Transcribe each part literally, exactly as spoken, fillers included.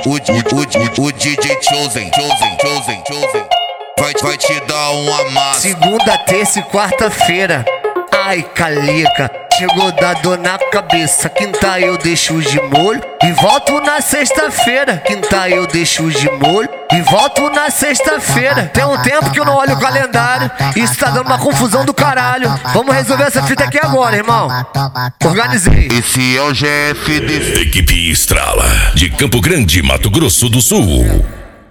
o, o, o, o D J Chosen, Chosen, Chosen, Chosen vai, vai te dar um amasso. Segunda, terça e quarta-feira. Ai, calica, chegou da dor na cabeça. Quinta eu deixo de molho e volto na sexta-feira. Quinta eu deixo de molho e volto na sexta-feira. Tem um tempo que eu não olho o calendário, isso tá dando uma confusão do caralho. Vamos resolver essa fita aqui agora, irmão. Organizei. Esse é o G F D C. Equipe Estrala, de Campo Grande, Mato Grosso do Sul.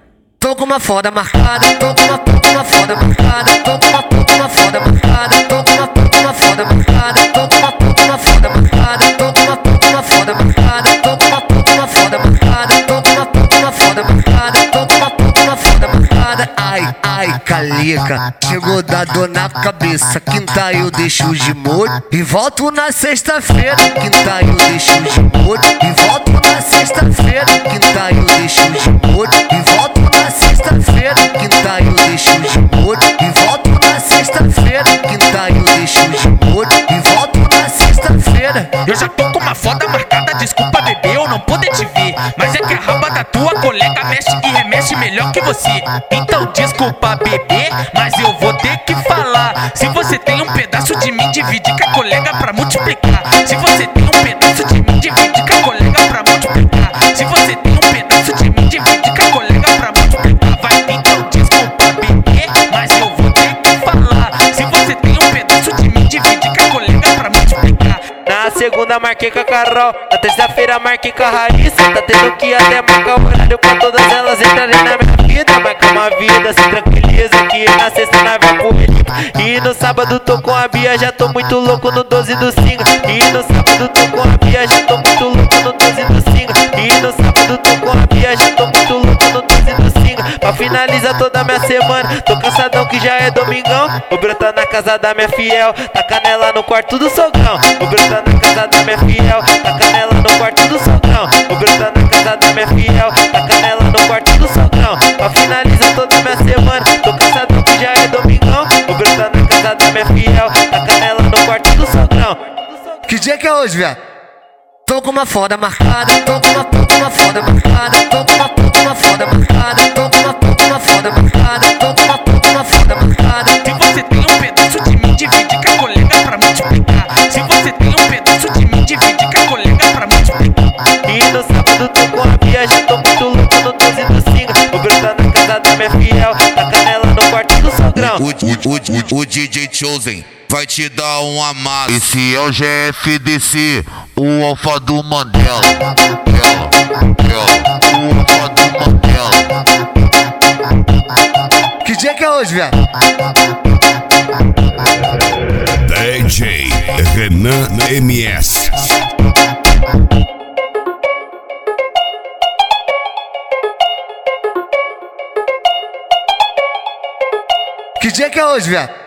Tô com uma foda marcada, tô com uma, tô com uma foda marcada, tô com uma, tô com uma foda marcada, tô com uma, tô com uma foda marcada, tô com uma, tô com uma foda marcada, tô com uma, tô com uma foda marcada, tô com uma, tô com uma foda marcada, tô com uma, tô com uma foda marcada, tô com uma, tô com uma foda marcada. Ai, ai, calica, chegou da dor na cabeça. Quinta eu deixo de molho e volto na sexta-feira. Quinta eu deixo de molho e volto na sexta-feira. Quinta eu deixo de molho e volto na sexta-feira. Quinta eu deixo de molho e volto na sexta-feira. Quinta eu deixo de molho e volto na sexta-feira. Eu já tô com uma foda marcada, desculpa bebê, eu não poder te ver, mas é que a raba da tua colega mexe e remexe melhor que você. Então desculpa bebê, mas eu vou ter que falar. Se você tem um pedaço de mim, divide com a colega pra multiplicar. Se você tem um pedaço de mim, divide com a colega pra multiplicar. Se você tem um pedaço de mim, divide com a colega pra multiplicar. Vai, então desculpa bebê, mas eu vou ter que falar. Se você tem um pedaço de mim, divide com a colega pra multiplicar. Na segunda marquei com a Carol, na terça-feira marquei com a Raíssa. Tá tendo que até marcar o horário pra todas elas entrarem na minha vida. Marca uma vida, se tranquiliza que na sexta nós vai pro Felipe. E no sábado tô com a Bia, já tô muito louco no doze do Singa. E no sábado tô com a Bia, já tô muito louco no doze do Singa. E no sábado tô com a Bia, já tô muito louco no doze do Singa. Pra finalizar toda a minha semana, tô cansadão que já é domingão. Vou brotar na casa da minha fiel, tá canela no quarto do sogrão. Vou brotar na casa da minha fiel, tá canela no quarto do sogrão. Vou brotar na casa da minha fiel, tá canela no quarto do sogrão. Pra finalizar toda a minha semana, tô cansadão que já é domingão. Vou brotar na casa da minha fiel, tá canela no quarto do sogrão. Que dia que é hoje, velho? Tô com uma foda marcada, tô com uma, tô com uma foda marcada, tô com uma, tô com uma foda marcada, tô com uma, tô com uma foda marcada, tô com uma, tô com uma foda marcada. Se você tem um pedaço de mim, divide com a colega pra multiplicar. Se você tem um pedaço de mim, divide com a colega pra multiplicar. E no sábado tô com a Bia, já tô muito louco no doze do Singa. Vou brotar na casa da minha fiel, tá canela no quarto do sogrão. O, o, o, o D J Chosen vai te dar um amasso. Esse é o G F D C, o alfa do Mandela. Ela, ela, o alfa do Mandela. Que dia que é hoje, velho? D J Renan M S. Que dia que é hoje, velho?